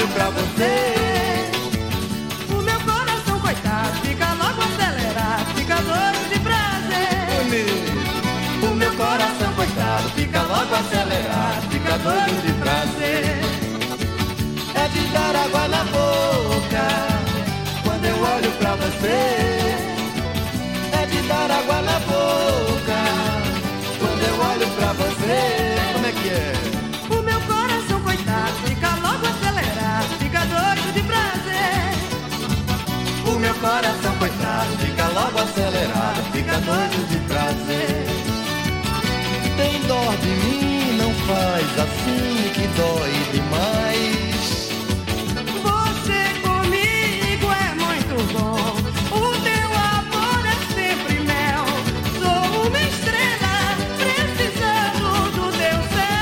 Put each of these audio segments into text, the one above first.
olho pra você, O meu coração, coitado, fica logo acelerado, fica doido de prazer. o meu coração, coitado, fica logo acelerado, fica doido de prazer. É de dar água na boca quando eu olho pra você. É de dar água na boca quando eu olho pra você. Como é que é? O meu coração, coitado, fica logo acelerado, fica doido de prazer. O meu coração, coitado, fica logo acelerado, fica doido de prazer. Tem dó de mim, não faz assim que dói demais. Você comigo é muito bom, o teu amor é sempre mel. Sou uma estrela precisando do teu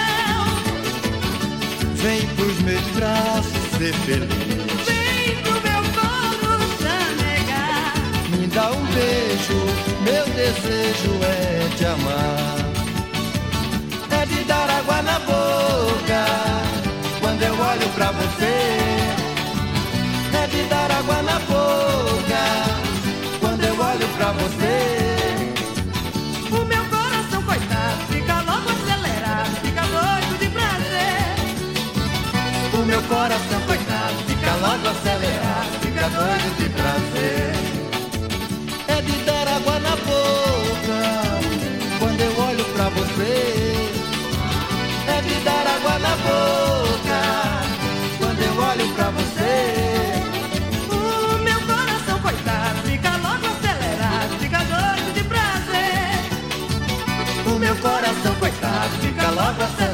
céu. Vem pros meus braços ser feliz. Vem pro meu colo chamegar. Me dá um beijo, meu desejo é te amar. É de dar água na boca quando eu olho pra você. É de dar água na boca quando eu olho pra você. O meu coração, coitado, fica logo acelerado, fica doido de prazer. O meu coração, coitado, fica logo acelerado, fica doido de prazer. É de dar água na boca quando eu olho pra você. É de dar água na boca quando eu olho pra você. O meu coração, coitado, fica logo acelerado, fica doido de prazer. O meu coração, coitado, fica logo acelerado.